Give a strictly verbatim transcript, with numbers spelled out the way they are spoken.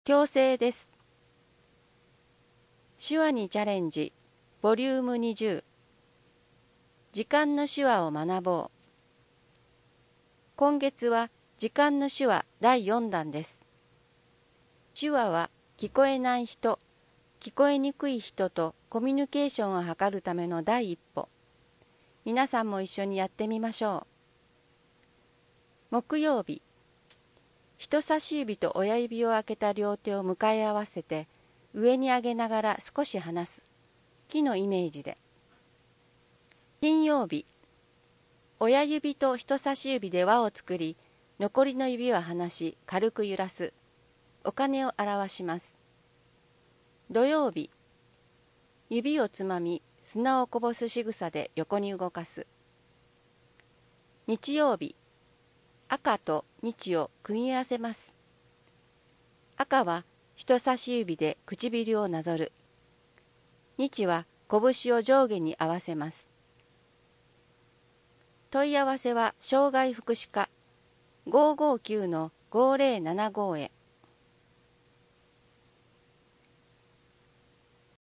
強制です。手話にチャレンジ、ボリュームにじゅう。時間の手話を学ぼう。今月は時間の手話だいよんだんです。手話は聞こえない人、聞こえにくい人とコミュニケーションを図るための第一歩。皆さんも一緒にやってみましょう。木曜日。人差し指と親指を開けた両手を向かい合わせて上に上げながら少し離す。木のイメージで。金曜日。親指と人差し指で輪を作り、残りの指は離し軽く揺らす。お金を表します。土曜日。指をつまみ砂をこぼす仕草で横に動かす。日曜日。赤と日を組み合わせます。赤は人差し指で唇をなぞる。日は拳を上下に合わせます。問い合わせは障害福祉課ごーごーきゅうのごーぜろななごへ。